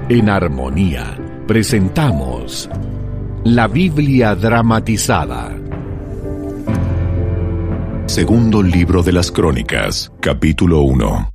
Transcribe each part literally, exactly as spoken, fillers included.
En Armonía presentamos la Biblia dramatizada. Segundo libro de las Crónicas, capítulo uno.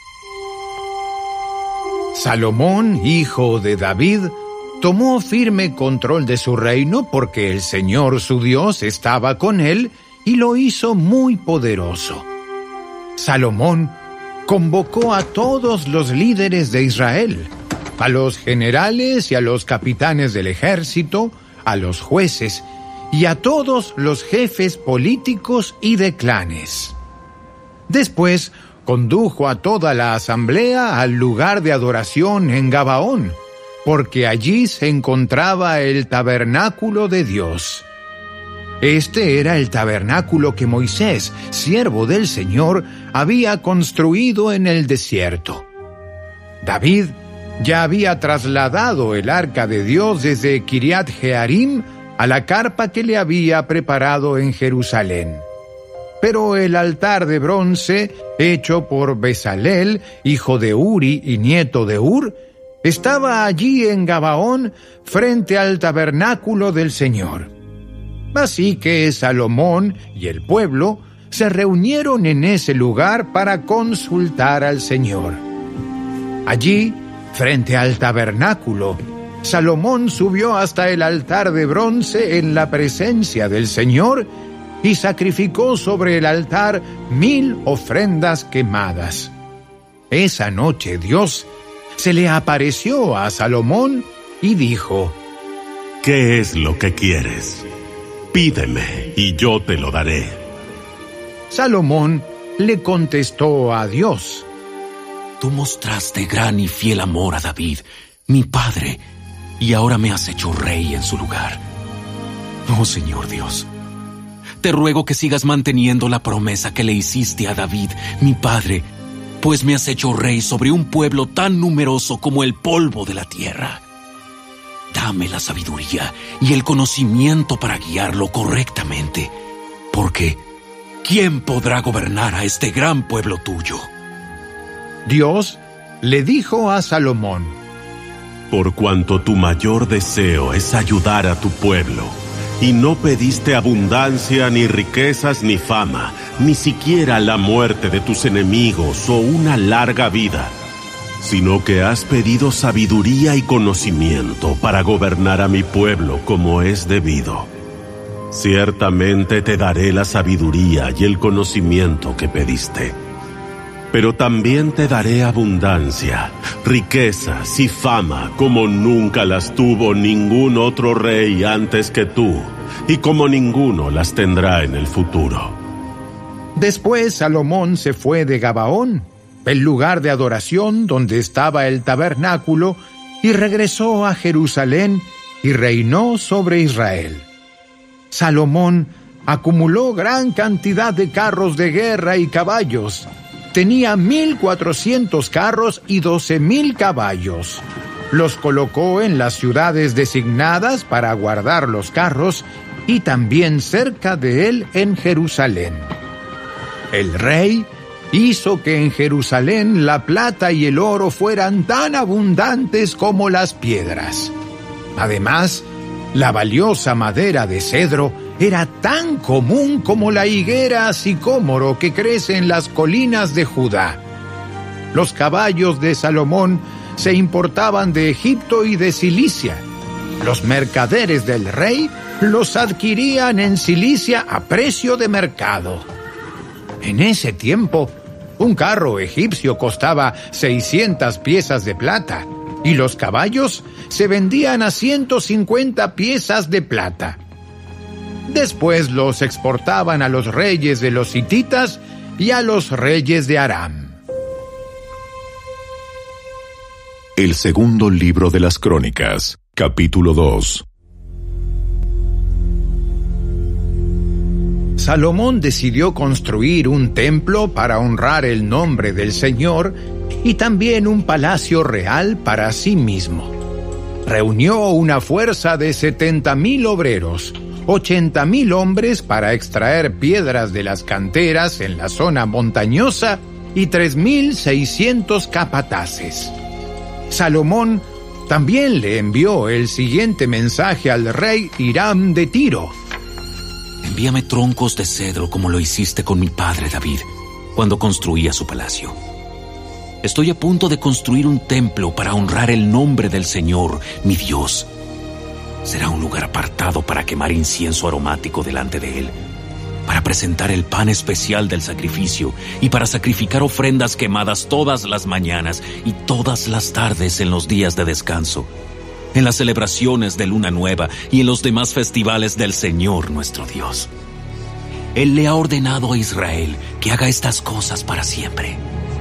Salomón, hijo de David, tomó firme control de su reino porque el Señor su Dios estaba con él y lo hizo muy poderoso. Salomón convocó a todos los líderes de Israel, a los generales y a los capitanes del ejército, a los jueces y a todos los jefes políticos y de clanes. Después condujo a toda la asamblea al lugar de adoración en Gabaón, porque allí se encontraba el tabernáculo de Dios. Este era el tabernáculo que Moisés, siervo del Señor, había construido en el desierto. David ya había trasladado el arca de Dios desde Kiriat Jearim a la carpa que le había preparado en Jerusalén. Pero el altar de bronce, hecho por Bezalel, hijo de Uri y nieto de Ur, estaba allí en Gabaón, frente al tabernáculo del Señor. Así que Salomón y el pueblo se reunieron en ese lugar para consultar al Señor. Allí, frente al tabernáculo, Salomón subió hasta el altar de bronce en la presencia del Señor y sacrificó sobre el altar mil ofrendas quemadas. Esa noche Dios se le apareció a Salomón y dijo: ¿Qué es lo que quieres? Pídeme y yo te lo daré. Salomón le contestó a Dios: Tú mostraste gran y fiel amor a David, mi padre, y ahora me has hecho rey en su lugar. Oh, Señor Dios, te ruego que sigas manteniendo la promesa que le hiciste a David, mi padre, pues me has hecho rey sobre un pueblo tan numeroso como el polvo de la tierra. Dame la sabiduría y el conocimiento para guiarlo correctamente, porque ¿quién podrá gobernar a este gran pueblo tuyo? Dios le dijo a Salomón: Por cuanto tu mayor deseo es ayudar a tu pueblo, y no pediste abundancia, ni riquezas, ni fama, ni siquiera la muerte de tus enemigos o una larga vida, sino que has pedido sabiduría y conocimiento para gobernar a mi pueblo como es debido. Ciertamente te daré la sabiduría y el conocimiento que pediste. Pero también te daré abundancia, riquezas y fama como nunca las tuvo ningún otro rey antes que tú, y como ninguno las tendrá en el futuro. Después Salomón se fue de Gabaón, el lugar de adoración donde estaba el tabernáculo, y regresó a Jerusalén y reinó sobre Israel. Salomón acumuló gran cantidad de carros de guerra y caballos. Tenía mil cuatrocientos carros y doce mil caballos. Los colocó en las ciudades designadas para guardar los carros y también cerca de él en Jerusalén. El rey hizo que en Jerusalén la plata y el oro fueran tan abundantes como las piedras. Además, la valiosa madera de cedro era tan común como la higuera sicómoro que crece en las colinas de Judá. Los caballos de Salomón se importaban de Egipto y de Cilicia. Los mercaderes del rey los adquirían en Cilicia a precio de mercado. En ese tiempo, un carro egipcio costaba seiscientas piezas de plata y los caballos se vendían a ciento cincuenta piezas de plata. Después los exportaban a los reyes de los hititas y a los reyes de Aram. El segundo libro de las Crónicas, capítulo dos. Salomón decidió construir un templo para honrar el nombre del Señor y también un palacio real para sí mismo. Reunió una fuerza de setenta mil obreros, ochenta mil hombres para extraer piedras de las canteras en la zona montañosa y tres mil seiscientos capataces. Salomón También le envió el siguiente mensaje al rey Hiram de Tiro. Envíame troncos de cedro como lo hiciste con mi padre David, cuando construía su palacio. Estoy a punto de construir un templo para honrar el nombre del Señor, mi Dios. Será un lugar apartado para quemar incienso aromático delante de Él, para presentar el pan especial del sacrificio y para sacrificar ofrendas quemadas todas las mañanas y todas las tardes en los días de descanso, en las celebraciones de Luna Nueva y en los demás festivales del Señor nuestro Dios. Él le ha ordenado a Israel que haga estas cosas para siempre.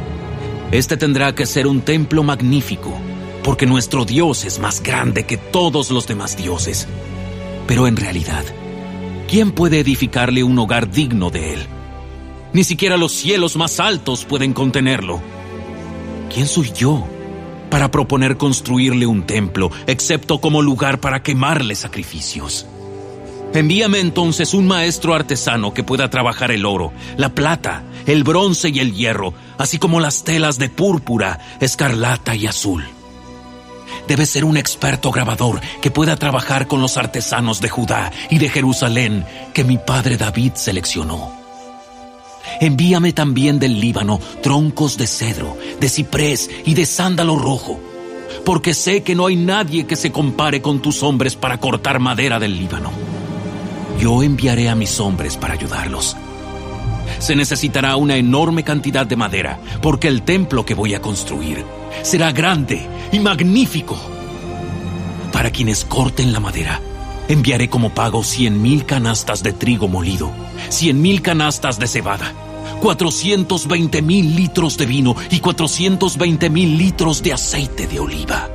Este tendrá que ser un templo magnífico, porque nuestro Dios es más grande que todos los demás dioses. Pero en realidad, ¿quién puede edificarle un hogar digno de él? Ni siquiera los cielos más altos pueden contenerlo. ¿Quién soy yo para proponer construirle un templo, excepto como lugar para quemarle sacrificios? Envíame entonces un maestro artesano que pueda trabajar el oro, la plata, el bronce y el hierro, así como las telas de púrpura, escarlata y azul. Debe ser un experto grabador que pueda trabajar con los artesanos de Judá y de Jerusalén que mi padre David seleccionó. Envíame también del Líbano troncos de cedro, de ciprés y de sándalo rojo, porque sé que no hay nadie que se compare con tus hombres para cortar madera del Líbano. Yo enviaré a mis hombres para ayudarlos. Se necesitará una enorme cantidad de madera, porque el templo que voy a construir será grande y magnífico. Para quienes corten la madera, enviaré como pago cien mil canastas de trigo molido, cien mil canastas de cebada, cuatrocientos veinte mil litros de vino y cuatrocientos veinte mil litros de aceite de oliva.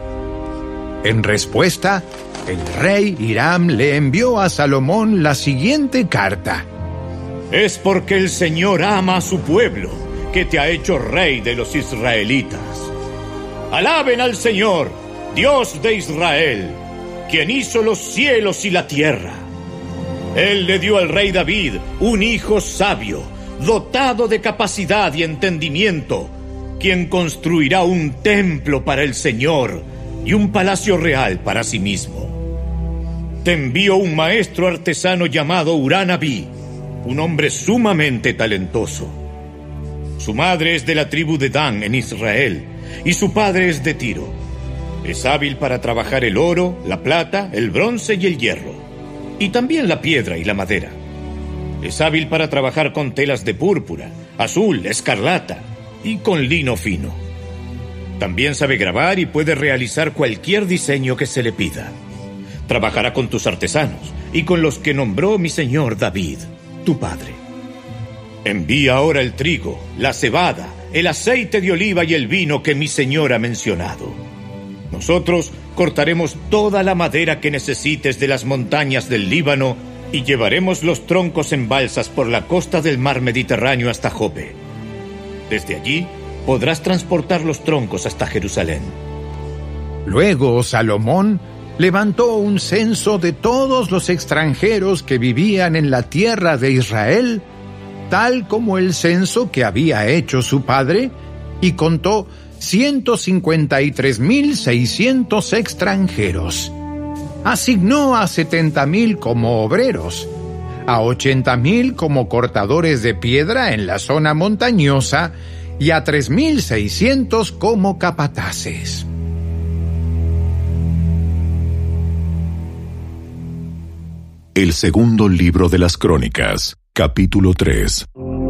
En respuesta, el rey Hiram le envió a Salomón la siguiente carta. Es porque el Señor ama a su pueblo, que te ha hecho rey de los israelitas. Alaben al Señor, Dios de Israel, quien hizo los cielos y la tierra. Él le dio al rey David un hijo sabio, dotado de capacidad y entendimiento, quien construirá un templo para el Señor y un palacio real para sí mismo. Te envío un maestro artesano llamado Urán-Abí, un hombre sumamente talentoso. Su madre es de la tribu de Dan en Israel y su padre es de Tiro. Es hábil para trabajar el oro, la plata, el bronce y el hierro, y también la piedra y la madera. Es hábil para trabajar con telas de púrpura, azul, escarlata y con lino fino. También sabe grabar y puede realizar cualquier diseño que se le pida. Trabajará con tus artesanos y con los que nombró mi señor David, tu padre. Envía ahora el trigo, la cebada, el aceite de oliva y el vino que mi señor ha mencionado. Nosotros cortaremos toda la madera que necesites de las montañas del Líbano y llevaremos los troncos en balsas por la costa del mar Mediterráneo hasta Jope. Desde allí podrás transportar los troncos hasta Jerusalén. Luego Salomón levantó un censo de todos los extranjeros que vivían en la tierra de Israel, tal como el censo que había hecho su padre, y contó ciento cincuenta y tres mil seiscientos extranjeros. Asignó a setenta mil como obreros, a ochenta mil como cortadores de piedra en la zona montañosa y a tres mil seiscientos como capataces. El segundo libro de las Crónicas, capítulo tres.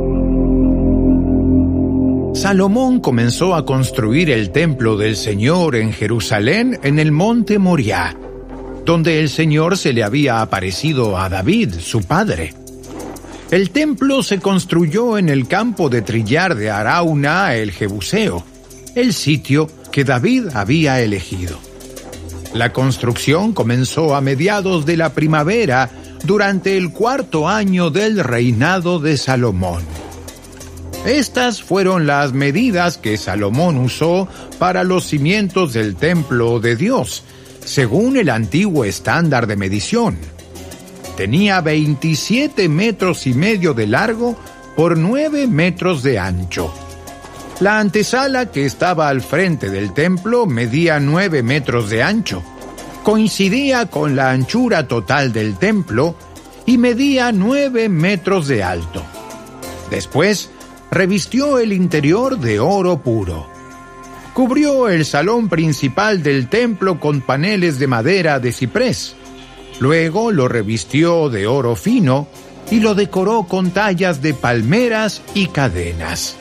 Salomón comenzó a construir el templo del Señor en Jerusalén en el monte Moriah, donde el Señor se le había aparecido a David, su padre. El templo se construyó en el campo de trillar de Arauna el Jebuseo, el sitio que David había elegido. La construcción comenzó a mediados de la primavera durante el cuarto año del reinado de Salomón. Estas fueron las medidas que Salomón usó para los cimientos del templo de Dios, según el antiguo estándar de medición. Tenía veintisiete metros y medio de largo por nueve metros de ancho. La antesala que estaba al frente del templo medía nueve metros de ancho. Coincidía con la anchura total del templo y medía nueve metros de alto. Después, revistió el interior de oro puro. Cubrió el salón principal del templo con paneles de madera de ciprés. Luego lo revistió de oro fino y lo decoró con tallas de palmeras y cadenas.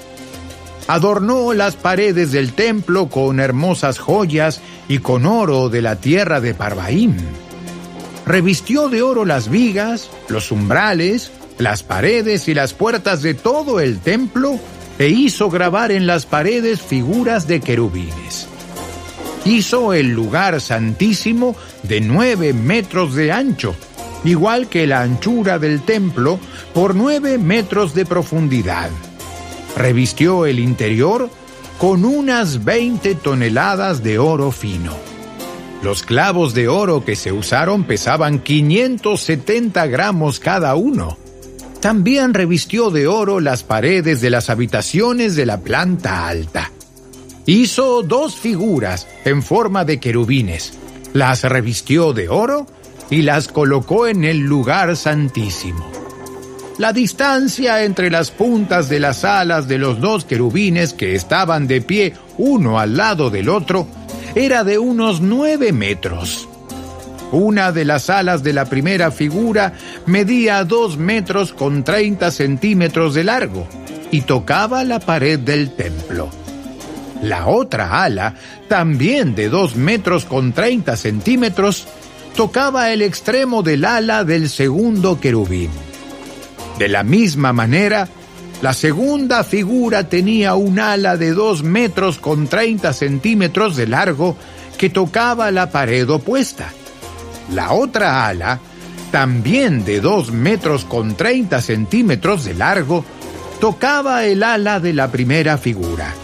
Adornó las paredes del templo con hermosas joyas y con oro de la tierra de Parvaim. Revistió de oro las vigas, los umbrales, las paredes y las puertas de todo el templo e hizo grabar en las paredes figuras de querubines. Hizo el lugar santísimo de nueve metros de ancho, igual que la anchura del templo, por nueve metros de profundidad. Revistió el interior con unas veinte toneladas de oro fino. Los clavos de oro que se usaron pesaban quinientos setenta gramos cada uno. También revistió de oro las paredes de las habitaciones de la planta alta. Hizo dos figuras en forma de querubines, las revistió de oro y las colocó en el lugar santísimo. La distancia entre las puntas de las alas de los dos querubines que estaban de pie uno al lado del otro era de unos nueve metros. Una de las alas de la primera figura medía dos metros con treinta centímetros de largo y tocaba la pared del templo. La otra ala, también de dos metros con treinta centímetros, tocaba el extremo del ala del segundo querubín. De la misma manera, la segunda figura tenía un ala de dos metros con treinta centímetros de largo que tocaba la pared opuesta. La otra ala, también de dos metros con treinta centímetros de largo, tocaba el ala de la primera figura.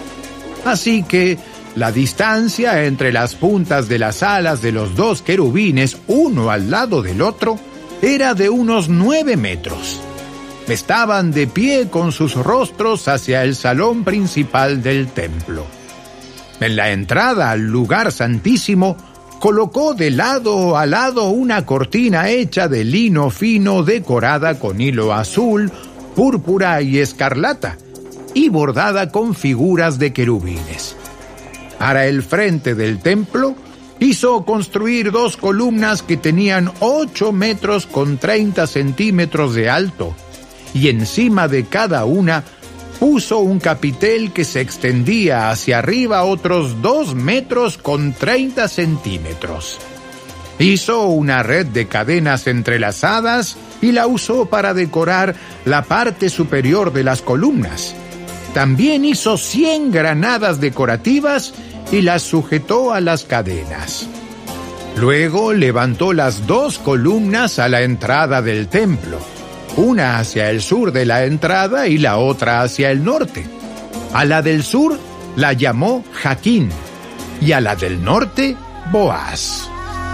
Así que la distancia entre las puntas de las alas de los dos querubines, uno al lado del otro, era de unos nueve metros. Estaban de pie con sus rostros hacia el salón principal del templo. En la entrada al lugar santísimo, colocó de lado a lado una cortina hecha de lino fino decorada con hilo azul, púrpura y escarlata, y bordada con figuras de querubines. Para el frente del templo, hizo construir dos columnas que tenían ocho metros con treinta centímetros de alto, y encima de cada una puso un capitel que se extendía hacia arriba otros dos metros con treinta centímetros. Hizo una red de cadenas entrelazadas y la usó para decorar la parte superior de las columnas. También hizo cien granadas decorativas y las sujetó a las cadenas. Luego levantó las dos columnas a la entrada del templo, una hacia el sur de la entrada y la otra hacia el norte. A la del sur la llamó Jaquín y a la del norte Boaz.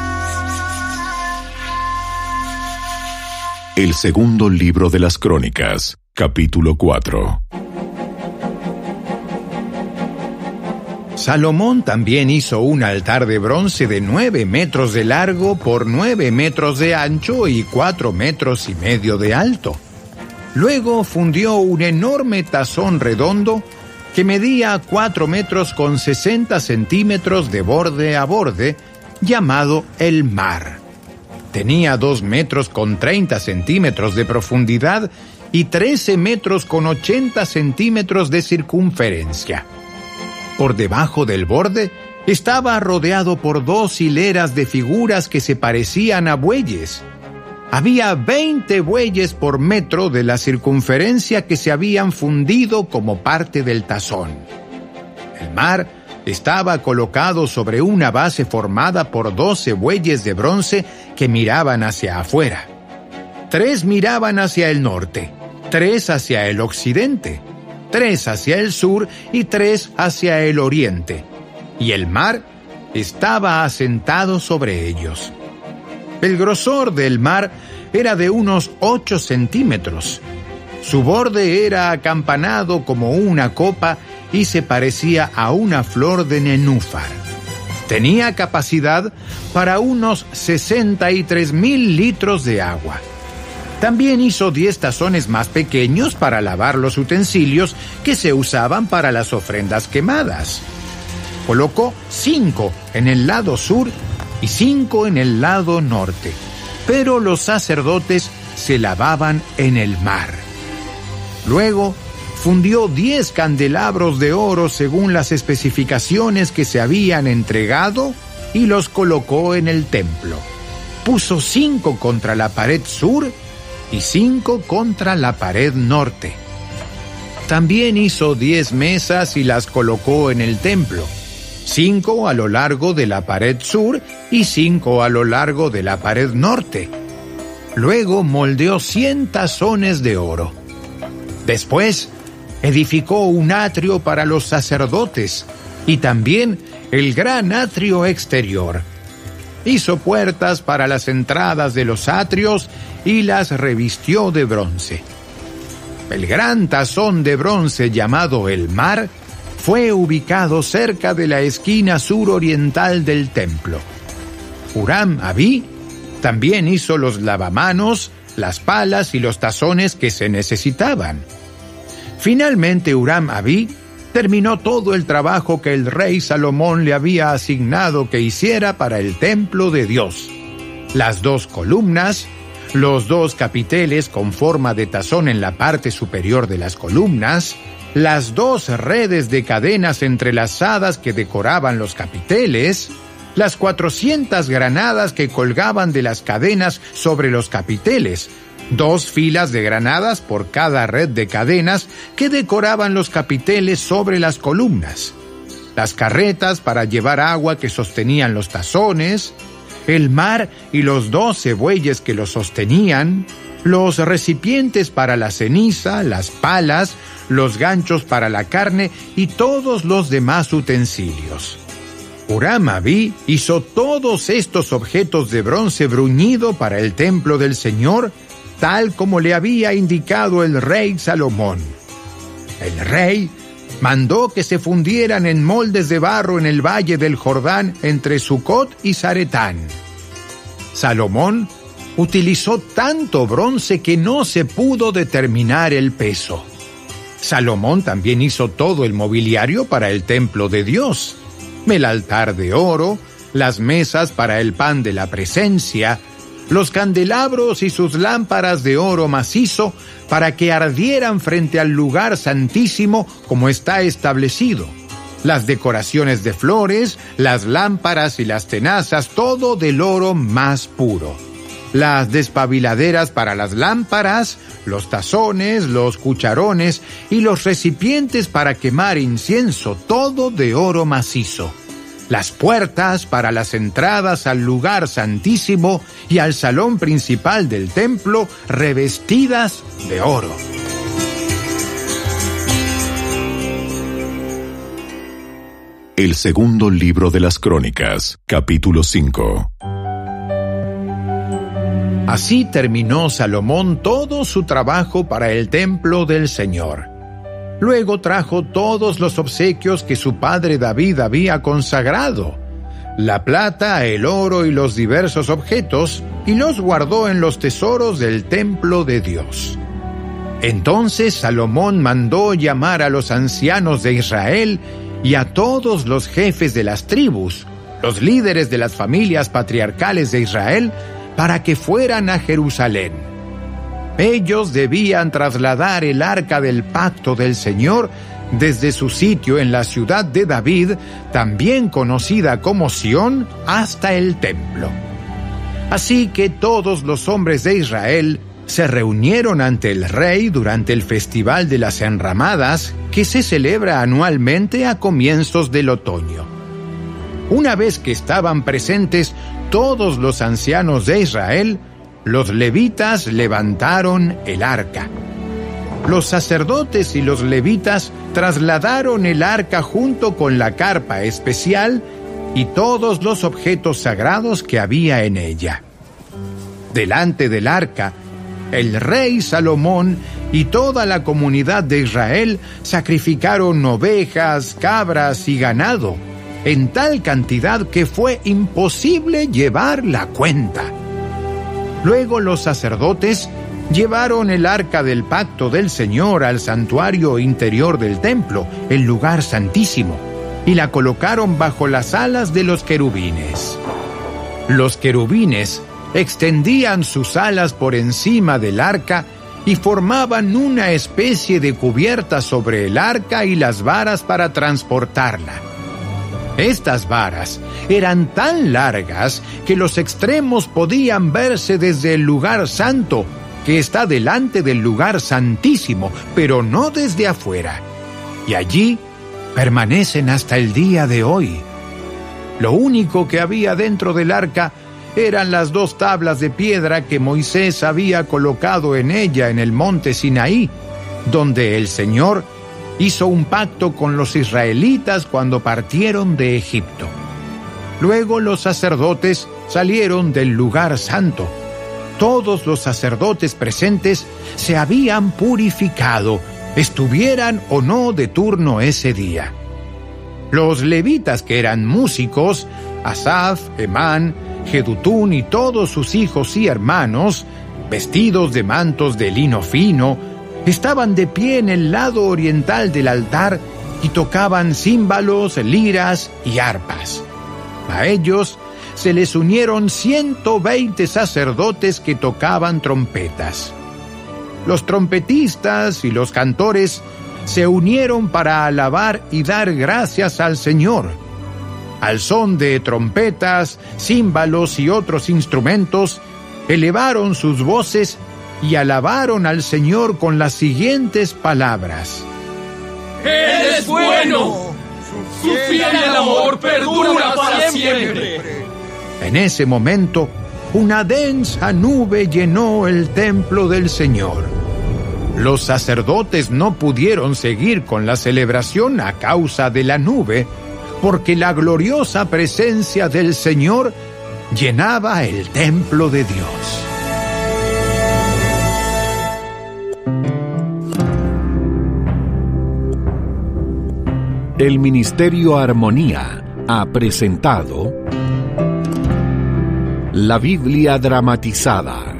El segundo libro de las Crónicas, capítulo cuatro. Salomón también hizo un altar de bronce de nueve metros de largo por nueve metros de ancho y cuatro metros y medio de alto. Luego fundió un enorme tazón redondo que medía cuatro metros con sesenta centímetros de borde a borde, llamado el mar. Tenía dos metros con treinta centímetros de profundidad y trece metros con ochenta centímetros de circunferencia. Por debajo del borde estaba rodeado por dos hileras de figuras que se parecían a bueyes. Había veinte bueyes por metro de la circunferencia que se habían fundido como parte del tazón. El mar estaba colocado sobre una base formada por doce bueyes de bronce que miraban hacia afuera. Tres miraban hacia el norte, tres hacia el occidente, tres hacia el sur y tres hacia el oriente, y el mar estaba asentado sobre ellos. El grosor del mar era de unos ocho centímetros. Su borde era acampanado como una copa y se parecía a una flor de nenúfar. Tenía capacidad para unos sesenta y tres mil litros de agua. También hizo diez tazones más pequeños para lavar los utensilios que se usaban para las ofrendas quemadas. Colocó cinco en el lado sur y cinco en el lado norte, pero los sacerdotes se lavaban en el mar. Luego, fundió diez candelabros de oro según las especificaciones que se habían entregado y los colocó en el templo. Puso cinco contra la pared sur y cinco contra la pared norte. También hizo diez mesas y las colocó en el templo, cinco a lo largo de la pared sur y cinco a lo largo de la pared norte. Luego moldeó cien tazones de oro. Después, edificó un atrio para los sacerdotes y también el gran atrio exterior. Hizo puertas para las entradas de los atrios y las revistió de bronce. El gran tazón de bronce llamado el Mar fue ubicado cerca de la esquina suroriental del templo. Huram-Abí también hizo los lavamanos, las palas y los tazones que se necesitaban. Finalmente, Huram-Abí terminó todo el trabajo que el rey Salomón le había asignado que hiciera para el templo de Dios. Las dos columnas, los dos capiteles con forma de tazón en la parte superior de las columnas, las dos redes de cadenas entrelazadas que decoraban los capiteles, las cuatrocientas granadas que colgaban de las cadenas sobre los capiteles, dos filas de granadas por cada red de cadenas que decoraban los capiteles sobre las columnas, las carretas para llevar agua que sostenían los tazones, el mar y los doce bueyes que los sostenían, los recipientes para la ceniza, las palas, los ganchos para la carne y todos los demás utensilios. Huram-Abí hizo todos estos objetos de bronce bruñido para el templo del Señor, tal como le había indicado el rey Salomón. El rey mandó que se fundieran en moldes de barro en el valle del Jordán entre Sucot y Zaretán. Salomón utilizó tanto bronce que no se pudo determinar el peso. Salomón también hizo todo el mobiliario para el templo de Dios: el altar de oro, las mesas para el pan de la presencia, los candelabros y sus lámparas de oro macizo para que ardieran frente al lugar santísimo como está establecido, las decoraciones de flores, las lámparas y las tenazas, todo del oro más puro, las despabiladeras para las lámparas, los tazones, los cucharones y los recipientes para quemar incienso, todo de oro macizo, las puertas para las entradas al lugar santísimo y al salón principal del templo revestidas de oro. El segundo libro de las Crónicas, capítulo cinco. Así terminó Salomón todo su trabajo para el templo del Señor. Luego trajo todos los obsequios que su padre David había consagrado, la plata, el oro y los diversos objetos, y los guardó en los tesoros del templo de Dios. Entonces Salomón mandó llamar a los ancianos de Israel y a todos los jefes de las tribus, los líderes de las familias patriarcales de Israel, para que fueran a Jerusalén. Ellos debían trasladar el arca del pacto del Señor desde su sitio en la ciudad de David, también conocida como Sión, hasta el templo. Así que todos los hombres de Israel se reunieron ante el rey durante el Festival de las Enramadas, que se celebra anualmente a comienzos del otoño. Una vez que estaban presentes todos los ancianos de Israel, los levitas levantaron el arca. Los sacerdotes y los levitas trasladaron el arca junto con la carpa especial y todos los objetos sagrados que había en ella. Delante del arca, el rey Salomón y toda la comunidad de Israel sacrificaron ovejas, cabras y ganado, en tal cantidad que fue imposible llevar la cuenta. Luego los sacerdotes llevaron el arca del pacto del Señor al santuario interior del templo, el lugar santísimo, y la colocaron bajo las alas de los querubines. Los querubines extendían sus alas por encima del arca y formaban una especie de cubierta sobre el arca y las varas para transportarla. Estas varas eran tan largas que los extremos podían verse desde el lugar santo, que está delante del lugar santísimo, pero no desde afuera. Y allí permanecen hasta el día de hoy. Lo único que había dentro del arca eran las dos tablas de piedra que Moisés había colocado en ella en el monte Sinaí, donde el Señor hizo un pacto con los israelitas cuando partieron de Egipto. Luego los sacerdotes salieron del lugar santo. Todos los sacerdotes presentes se habían purificado, estuvieran o no de turno ese día. Los levitas, que eran músicos, Asaf, Emán, Jedutún y todos sus hijos y hermanos, vestidos de mantos de lino fino, estaban de pie en el lado oriental del altar y tocaban címbalos, liras y arpas. A ellos se les unieron ciento veinte sacerdotes que tocaban trompetas. Los trompetistas y los cantores se unieron para alabar y dar gracias al Señor. Al son de trompetas, címbalos y otros instrumentos, elevaron sus voces y alabaron al Señor con las siguientes palabras: ¡Él es bueno! ¡Su fiel amor perdura para siempre! En ese momento, una densa nube llenó el templo del Señor. Los sacerdotes no pudieron seguir con la celebración a causa de la nube, porque la gloriosa presencia del Señor llenaba el templo de Dios. El Ministerio Armonía ha presentado La Biblia dramatizada.